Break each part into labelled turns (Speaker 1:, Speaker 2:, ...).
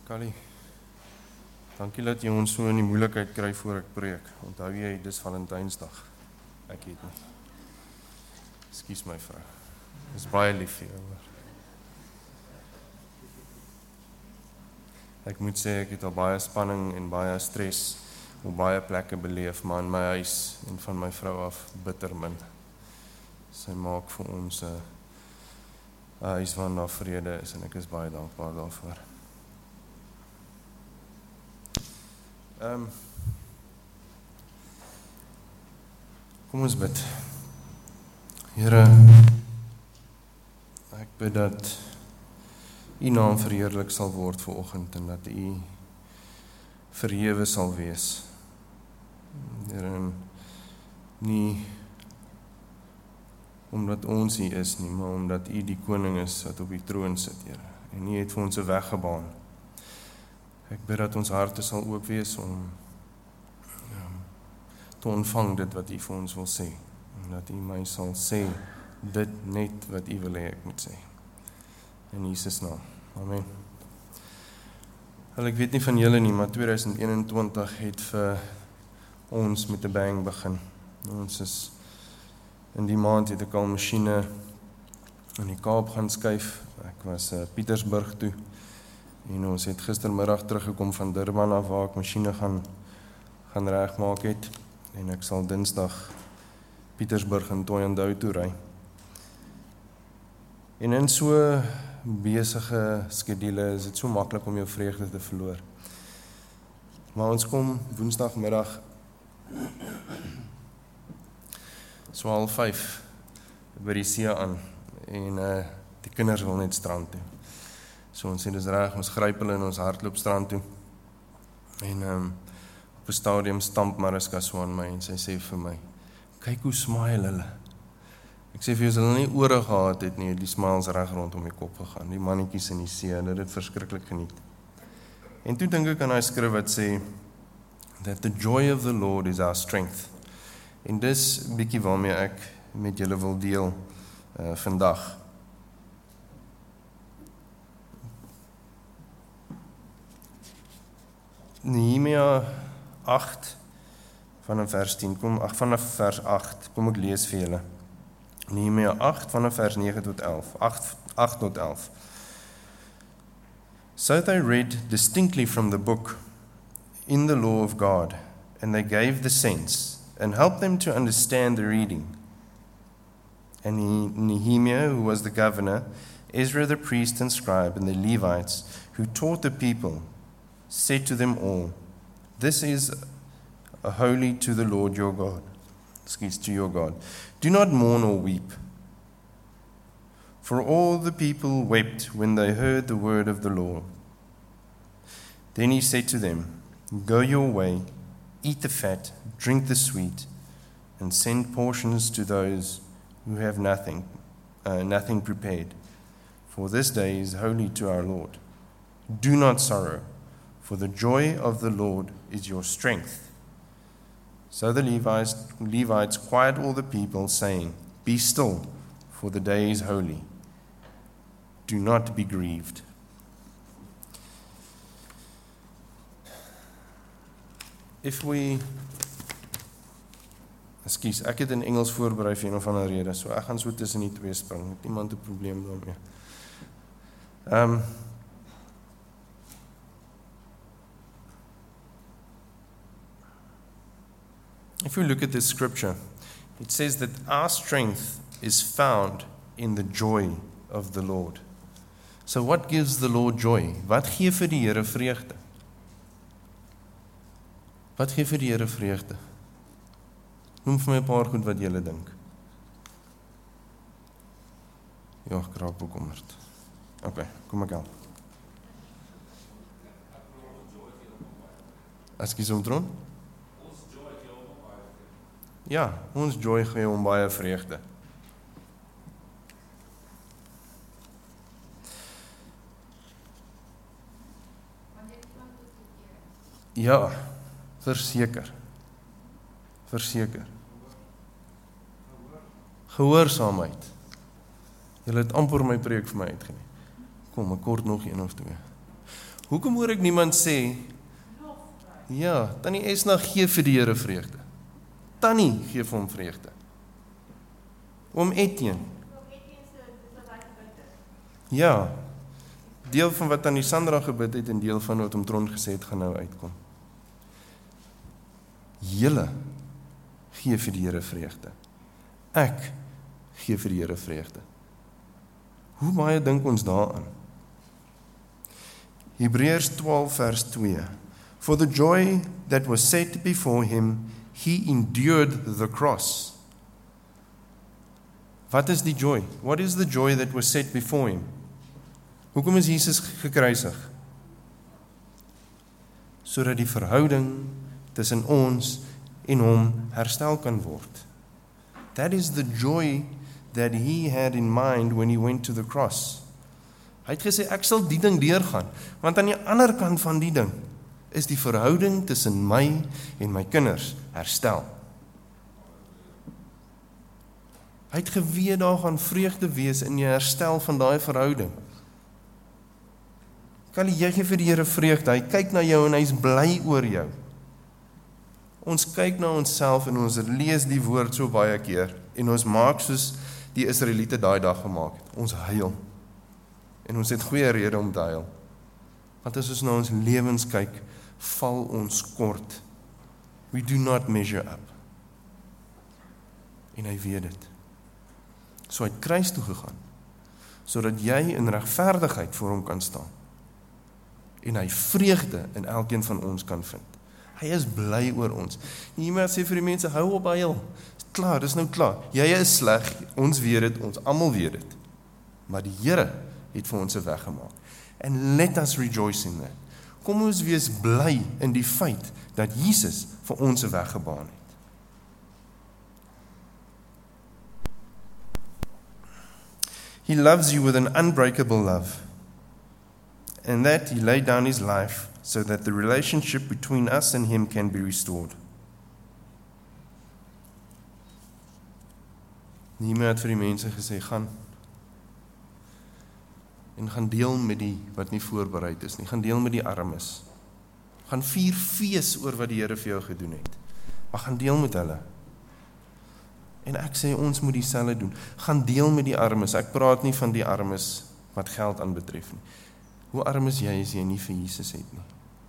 Speaker 1: Kali, dankie dat jy ons so in die moeilikheid kry voor ek preek. Onthou jy, dis Valentynsdag. Ek weet nie. Ekskuus my vrou. Dis baie lief vir jou, hoor. Ek moet sê, ek het al baie spanning en baie stres op baie plekke beleef, maar in my huis en van my vrou af bitter min. Sy maak vir ons 'n huis waarin daar vrede is en ek is baie dankbaar daarvoor. Kom ons bid. Here, ek bid dat U naam verheerlik sal word vanoggend en dat U verhewe sal wees. Here, nie omdat ons hier is nie, maar omdat U die koning is wat op die troon sit, Here. En U het vir ons 'n weg gebaan. Ek bid dat ons harte sal oop wees om te ontvang dit wat U vir ons wil sê. En dat U my sal sê dit net wat U wil hê ek moet sê. In Jesus naam. Amen. Wel, ek weet nie van julle nie, maar 2021 het vir ons met 'n bang begin. Ons is in die maand het ek al masjiene in die Kaap gaan skuif. Ek was Pietersburg toe. En ons het gistermiddag teruggekom van Durban af waar ek masjiene gaan regmaak het. En ek sal Dinsdag Pietersburg en Thohoyandou toe ry. En in so besige skedule is dit so maklik om jou vreugde te verloor. Maar ons kom Woensdagmiddag so 4:30 by die see aan en die kinders wil net strand toe. So ons sê dis reg, ons gryp hulle in ons hardloop strand toe. En op 'n stadium stamp Mariska so aan my en sy sê vir my, kyk hoe smile hulle. Ek sê vir jou, as hulle nie ore gehad het nie, die smiles reg rondom die kop gegaan, die mannetjies in die see, hulle het dit verskriklik geniet. En toe dink ek aan daai skrif wat sê, that the joy of the Lord is our strength. En dis bietjie waarmee ek met julle wil deel vandag. Nehemia 8 vanaf vers 10, vanaf vers 8, kom ek lees vir julle. Nehemia 8 vanaf vers 9 tot 11, 8 tot 11. So they read distinctly from the book in the law of God, and they gave the sense and helped them to understand the reading. And Nehemiah, who was the governor, Ezra the priest and scribe, and the Levites, who taught the people, said to them all, this is holy to the Lord your God. To your God. Do not mourn or weep. For all the people wept when they heard the word of the Lord. Then he said to them, go your way, eat the fat, drink the sweet, and send portions to those who have nothing prepared. For this day is holy to our Lord. Do not sorrow, for the joy of the Lord is your strength. So the Levites quiet all the people, saying, be still, for the day is holy. Do not be grieved. Ek het in Engels voorberei vir een of ander rede, so ek gaan so tussen die twee spring, het niemand 'n probleem daarmee. If we look at this scripture, it says that our strength is found in the joy of the Lord. So what gives the Lord joy? Wat gee vir die Here vreugde? Wat gee vir die Here vreugde? Noem vir my 'n paar goed wat julle dink. Ja, ek raak bekommerd. Okay, kom ek help. Ekskuus om droom? Ja, ons joy gee hom baie vreugde. Ja, verseker. Gehoorsaamheid. Julle het amper my preek vir my uitgeneem. Kom, ek kort nog een of twee. Hoekom hoor ek niemand sê, ja, Tannie Esna gee vir die Here vreugde. Tannie gee vir hom vreugde. Oom Etienne. Ja, deel van wat Tannie Sandra gebid het en deel van wat om Tron gesê het gaan nou uitkom. Julle gee vir die Here vreugde. Ek gee vir die Here vreugde. Hoe baie dink ons daaraan? Hebreërs 12 vers 2. For the joy that was set before him, he endured the cross. Wat is die joy? What is the joy that was set before him? Hoekom is Jesus gekruisig? Sodat die verhouding tussen ons en hom herstel kan word. That is the joy that he had in mind when he went to the cross. Hy het gesê, ek sal die ding deurgaan, want aan die ander kant van die ding is die verhouding tussen my en my kinders herstel. Hy het geweet daar gaan vreugde wees in die herstel van daai verhouding. Kan jy gee vir die Here vreugde, hy kyk na jou en hy is bly oor jou. Ons kyk na onsself en ons lees die woord so baie keer en ons maak soos die Israeliete daai dag gemaak het. Ons huil. En ons het goeie rede om te huil. Want as ons na ons lewens kyk, val ons kort. We do not measure up. En hy weet dit. So hy het kruis toe gegaan, sodat jy in regverdigheid voor hom kan staan. En hy vreugde in elkeen van ons kan vind. Hy is bly oor ons. Niemand sê vir die mense, hou op huil. Klaar, dis nou klaar. Jy is sleg, ons weet dit, ons almal weet dit. Maar die Here het vir ons 'n weg gemaak. And let us rejoice in that. Kom ons wees bly in die feit dat Jesus vir ons 'n weg gebaan het. He loves you with an unbreakable love. And that he laid down his life so that the relationship between us and him can be restored. Nehemia het vir die mense gesê, gaan deel met die wat nie voorbereid is nie, gaan deel met die armes, gaan vier fees oor wat die Here vir jou gedoen het, maar gaan deel met hulle. En ek sê ons moet dieselfde doen, gaan deel met die armes. Ek praat nie van die armes wat geld aanbetref nie. Hoe arm is jy as jy nie vir Jesus het nie?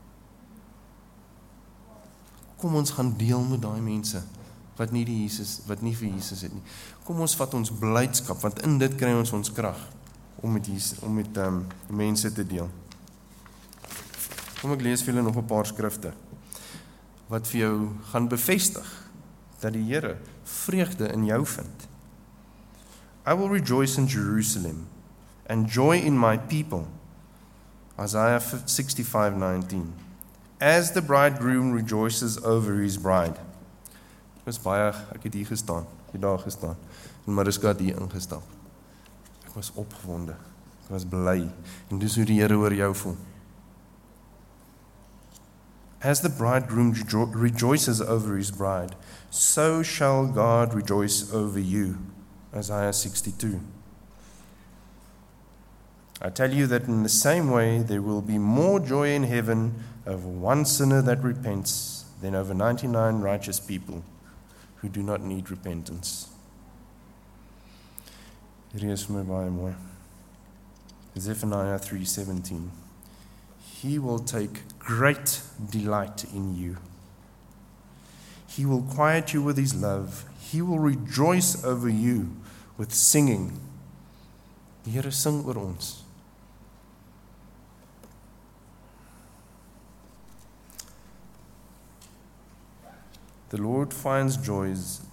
Speaker 1: Kom ons gaan deel met daai mense wat nie vir Jesus het nie. Kom ons vat ons blydskap, want in dit kry ons krag om met mense te deel. Kom ek lees vir julle nog 'n paar skrifte wat vir jou gaan bevestig dat die Here vreugde in jou vind. I will rejoice in Jerusalem and joy in my people. Isaiah 65:19. As the bridegroom rejoices over his bride. Ek het hier gestaan, daar gestaan, en Mariska het hier ingestap. Ek was opgewonde, ek was bly, en dis hoe die Here oor jou voel. As the bridegroom rejoices over his bride, so shall God rejoice over you. Isaiah 62. I tell you that in the same way there will be more joy in heaven over one sinner that repents than over 99 righteous people who do not need repentance. Hier is vir my baie mooi. Zephaniah 3:17. He will take great delight in you. He will quiet you with his love. He will rejoice over you with singing. Die Here sing oor ons. The Lord finds joy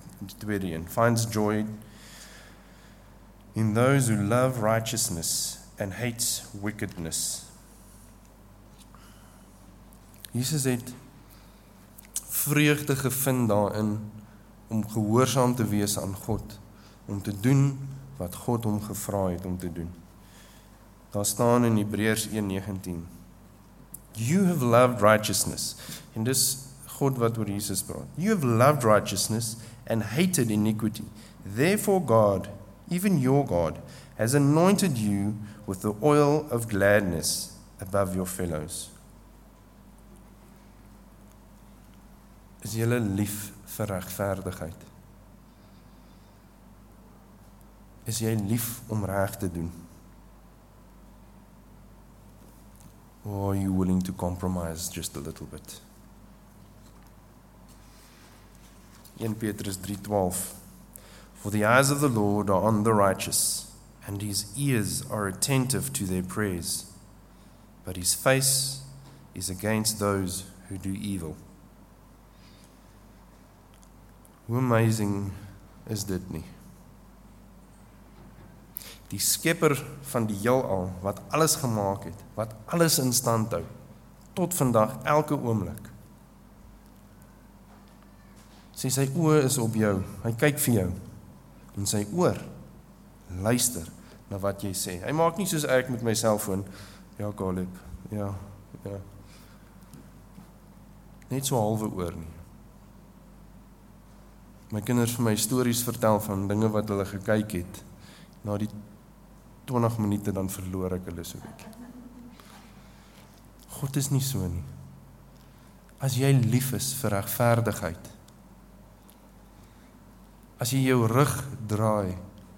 Speaker 1: in those who love righteousness and hate wickedness. Jesus het vreugde gevind daarin om gehoorsaam te wees aan God, om te doen wat God hom gevra het om te doen. Daar staan in Hebreërs 1:19. You have loved righteousness. En dis God wat oor Jesus praat. You have loved righteousness and hated iniquity. Therefore God, even your God, has anointed you with the oil of gladness above your fellows. Is julle lief vir regverdigheid? Is jy lief om reg te doen? Or are you willing to compromise just a little bit? 1 Petrus 3:12 For the eyes of the Lord are on the righteous, and his ears are attentive to their prayers, but his face is against those who do evil. Hoe amazing is dit nie? Die skepper van die heelal, wat alles gemaak het, wat alles in stand hou, tot vandag, elke oomblik. Sy oë is op jou, hy kyk vir jou, en sy oor luister na wat jy sê. Hy maak nie soos ek met my selfoon, ja Caleb, ja. Net so halwe oor nie. My kinders vir my stories vertel van dinge wat hulle gekyk het, na die 20 minute dan verloor ek hulle so bietjie. God is nie so nie. As jy lief is vir regverdigheid, as jy jou rug draai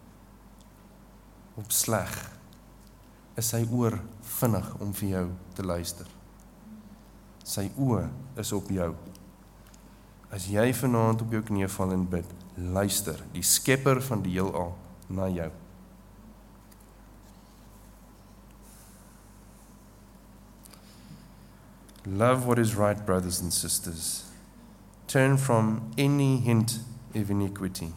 Speaker 1: op sleg, is sy oor vinnig om vir jou te luister. Sy oë is op jou. As jy vanaand op jou knieë val en bid, luister die skepper van die heelal na jou. Love what is right, brothers and sisters. Turn from any hint of iniquity.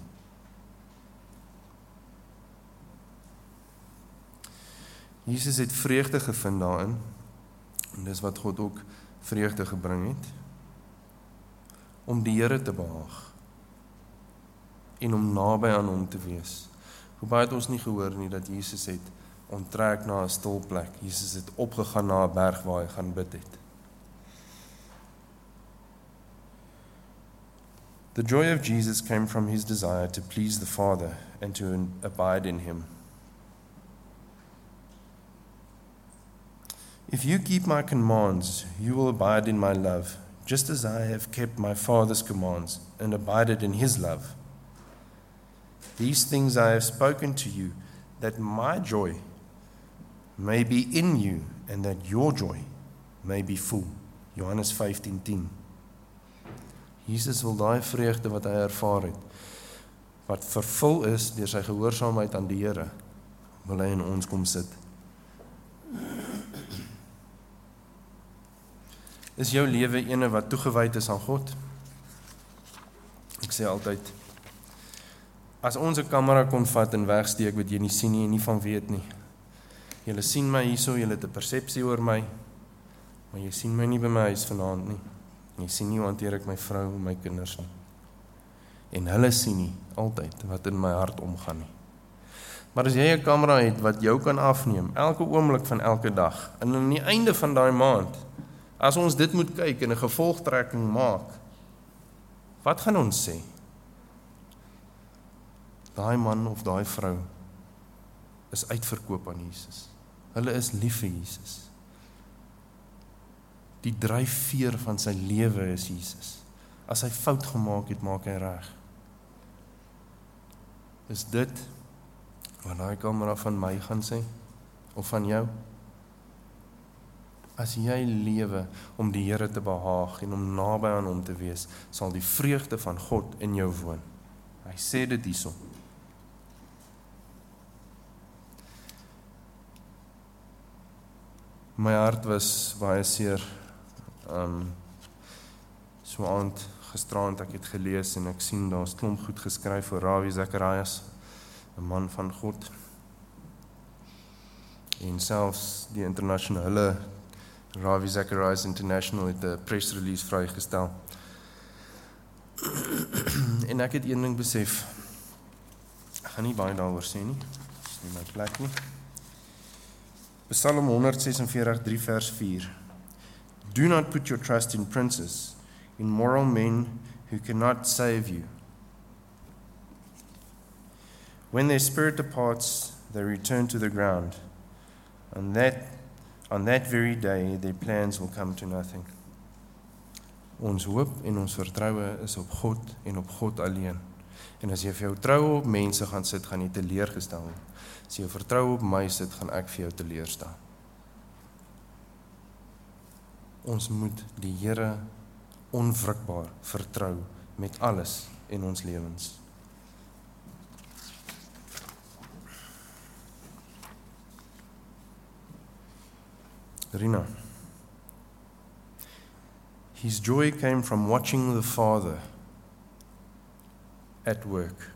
Speaker 1: Jesus het vreugde gevind daarin, en dis wat God ook vreugde gebring het, om die Here te behaag, en om naby aan hom te wees. Hoe baie het ons nie gehoor nie, dat Jesus het onttrek na 'n stil plek, Jesus het opgegaan na 'n berg waar hy gaan bid het. The joy of Jesus came from his desire to please the Father and to abide in him. If you keep my commands, you will abide in my love, just as I have kept my Father's commands and abided in his love. These things I have spoken to you, that my joy may be in you and that your joy may be full. Johannes 15:10. Jesus wil daai vreugde wat hy ervaar het, wat vervul is deur sy gehoorsaamheid aan die Here, wil hy in ons kom sit. Is jou lewe ene wat toegewyd is aan God? Ek sê altyd, as ons 'n kamera kon vat en wegsteek wat jy nie sien nie en nie van weet nie. Julle sien my hierso, julle het 'n persepsie oor my, maar jy sien my nie by my huis vanaand nie. Jy sien nie hoe hanteer ek my vrou en my kinders nie. En hulle sien nie altyd wat in my hart omgaan nie. Maar as jy 'n kamera het wat jou kan afneem, elke oomblik van elke dag, en aan die einde van daai maand, as ons dit moet kyk en 'n gevolgtrekking maak, wat gaan ons sê? Daai man of daai vrou is uitverkoop aan Jesus. Hulle is lief vir Jesus. Die dryfveer van sy lewe is Jesus. As hy fout gemaak het, maak hy reg. Is dit wat daai kamera van my gaan sê? Of van jou? As jy lewe om die Here te behaag en om naby aan hom te wees, sal die vreugde van God in jou woon. Hy sê dit hierso. My hart was baie seer. So aand gisterand ek het gelees en ek sien daar's klomp goed geskryf vir Ravi Zacharias, 'n man van God. En selfs die internasionale Ravi Zacharias International het 'n press release vrygestel. En ek het een ding besef. Ek gaan nie baie daaroor sê nie. Dis nie my plek nie. Psalm 146, 3 vers 4. Do not put your trust in princes, in moral men who cannot save you. When their spirit departs, they return to the ground. On that very day, their plans will come to nothing. Ons hoop en ons vertroue is op God en op God alleen. En as jy vir jou vertroue op mense gaan sit, gaan jy teleurgestel word. As jy jou vertroue op my sit, gaan ek vir jou teleurstel. Ons moet die Here onwrikbaar vertrou met alles in ons lewens. Rina. His joy came from watching the Father at work.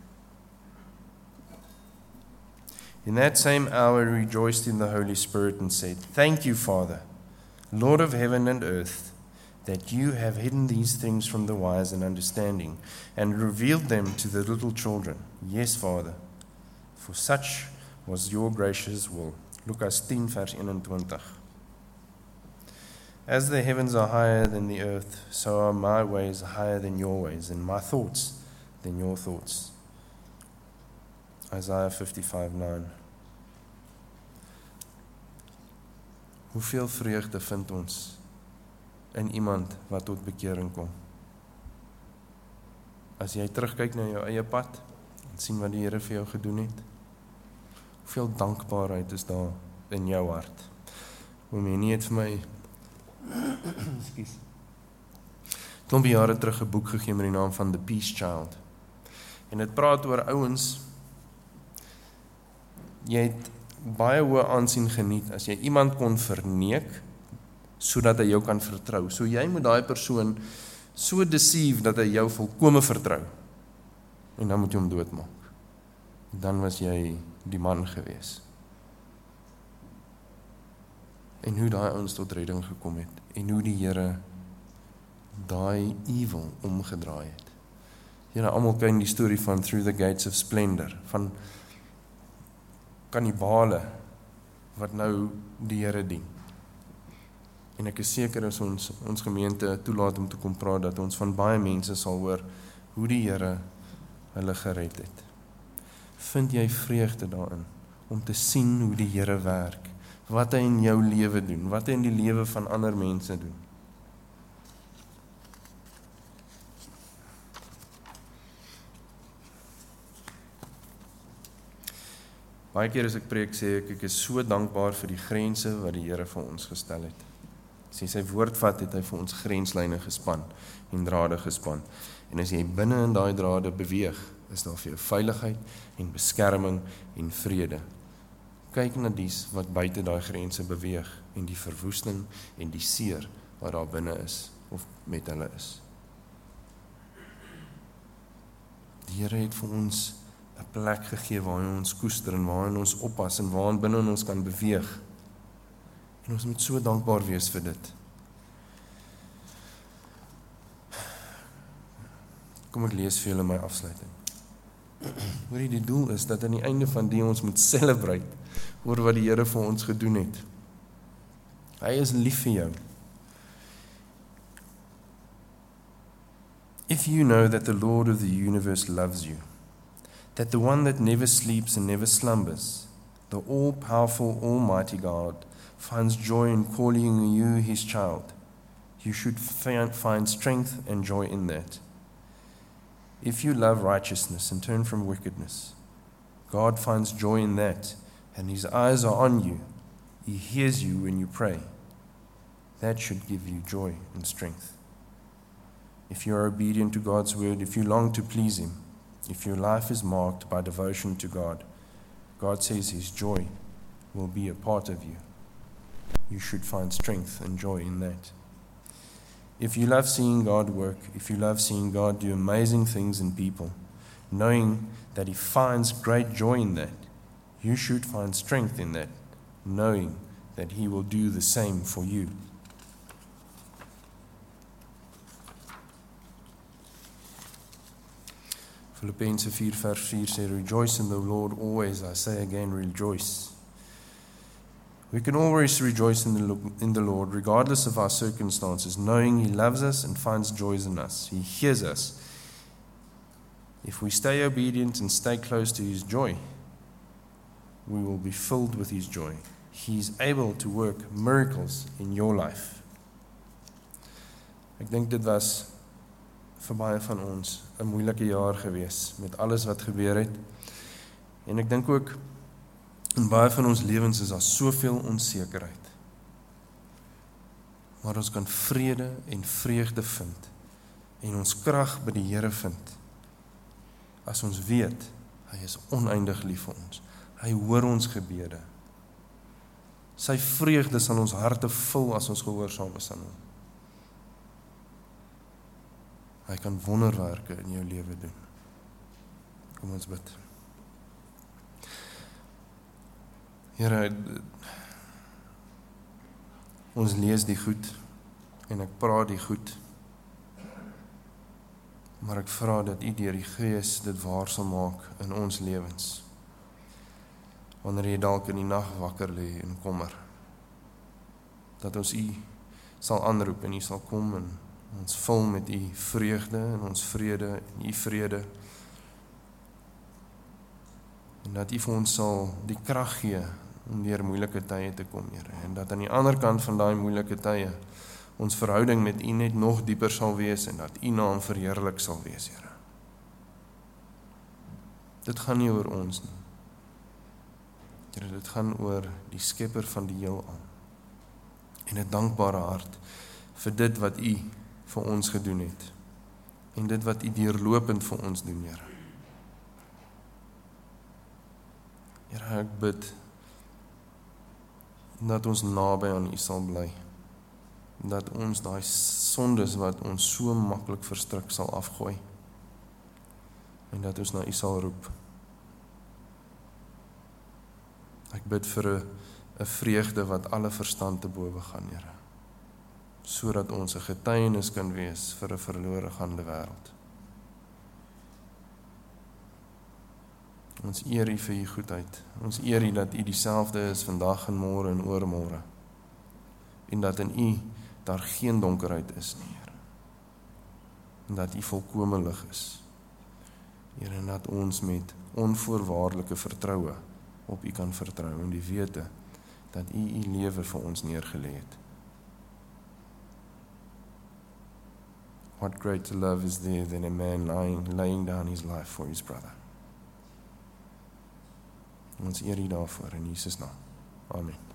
Speaker 1: In that same hour he rejoiced in the Holy Spirit and said, "Thank you, Father, Lord of heaven and earth, that you have hidden these things from the wise and understanding and revealed them to the little children. Yes, Father, for such was your gracious will." Lukas 10 vers 21. As the heavens are higher than the earth, so are my ways higher than your ways, and my thoughts than your thoughts. Isaiah 55:9. Hoeveel vreugde vind ons in iemand wat tot bekering kom? As jy terugkyk na jou eie pad en sien wat die Here vir jou gedoen het, hoeveel dankbaarheid is daar in jou hart? Oom Henny het vir my klompie jare terug 'n boek gegee met die naam van The Peace Child. En dit praat oor ouens, jy het baie hoë aansien geniet as jy iemand kon verneek sodat hy jou kan vertrou. So jy moet daai persoon so deceive dat hy jou volkome vertrou. En dan moet jy hom doodmaak. Dan was jy die man gewees. En hoe daai ouens tot redding gekom het, en hoe die Here daai evil omgedraai het. Julle almal ken die storie van Through the Gates of Splendor, van kannibale wat nou die Here dien. En ek is seker as ons gemeente toelaat om te kom praat, dat ons van baie mense sal hoor hoe die Here hulle gered het. Vind jy vreugde daarin om te sien hoe die Here werk? Wat hy in jou lewe doen, wat hy in die lewe van ander mense doen. Baie keer as ek preek sê ek is so dankbaar vir die grense wat die Here vir ons gestel het. As jy sy woord vat, het hy vir ons grenslyne gespan en drade gespan. En as jy binne in daai drade beweeg, is daar vir jou veiligheid en beskerming en vrede. Kyk na dies wat buite daai grense beweeg en die verwoesting en die seer wat daar binne is of met hulle is. Die Here het vir ons 'n plek gegee waarin ons koester en waarin ons oppas en waarin binne ons kan beweeg. En ons moet so dankbaar wees vir dit. Kom ek lees vir julle my afsluiting. Hoorie, die doel is dat aan die einde van die ons moet celebrate oor wat die Here vir ons gedoen het. Hy is lief vir jou. If you know that the Lord of the universe loves you, that the one that never sleeps and never slumbers, the all-powerful, almighty God, finds joy in calling you his child, you should find strength and joy in that. If you love righteousness and turn from wickedness, God finds joy in that, and his eyes are on you. He hears you when you pray. That should give you joy and strength. If you are obedient to God's word, if you long to please him, if your life is marked by devotion to God, God says his joy will be a part of you. You should find strength and joy in that. If you love seeing God work, if you love seeing God do amazing things in people, knowing that he finds great joy in that, you should find strength in that, knowing that he will do the same for you. Filippense 4 vers 4 sê, "Rejoice in the Lord always. I say again, rejoice." We can always rejoice in the Lord, regardless of our circumstances, knowing he loves us and finds joy in us. He hears us. If we stay obedient and stay close to his joy, we will be filled with his joy He is able to work miracles in your life. Ek dink dit was vir baie van ons 'n moeilike jaar gewees met alles wat gebeur het. En ek dink ook in baie van ons lewens is daar soveel onsekerheid. Maar ons kan vrede en vreugde vind en ons krag by die Here vind as ons weet hy is oneindig lief vir ons. Hy hoor ons gebede. Sy vreugde sal ons harte vul as ons gehoorsaam is aan hom. Hy kan wonderwerke in jou lewe doen. Kom ons bid. Here, ons lees die goed en ek praat die goed, maar ek vra dat U deur die Gees dit waar sal maak in ons lewens. Wanneer jy dalk in die nag wakker lê en kommer, dat ons U sal aanroep en U sal kom en ons vul met U vreugde en ons vrede en U vrede. En dat U vir ons sal die krag gee om deur moeilike tye te kom, Here. En dat aan die ander kant van daai moeilike tye ons verhouding met U net nog dieper sal wees en dat U naam verheerlik sal wees, Here. Dit gaan nie oor ons nie. Here, dit gaan oor die Skepper van die heelal. En 'n dankbare hart vir dit wat U vir ons gedoen het. En dit wat U deurlopend vir ons doen, Here. Here, ek bid dat ons naby aan U sal bly. Dat ons daai sondes wat ons so maklik verstrik sal afgooi. En dat ons na U sal roep. Ek bid vir 'n vreugde wat alle verstand te bowe gaan, Here. Sodat ons 'n getuienis kan wees vir 'n verlore gaande wêreld. Ons eer U vir U goedheid. Ons eer U dat U dieselfde is vandag en môre en oormôre. En dat in U daar geen donkerheid is nie, Here. En dat U volkome lig is. Here, en dat ons met onvoorwaardelike vertroue op U kan vertrou en die wete dat U U lewe vir ons neergelê het. What greater love is there than a man laying down his life for his brother? Ons eer U daarvoor in Jesus naam. Amen.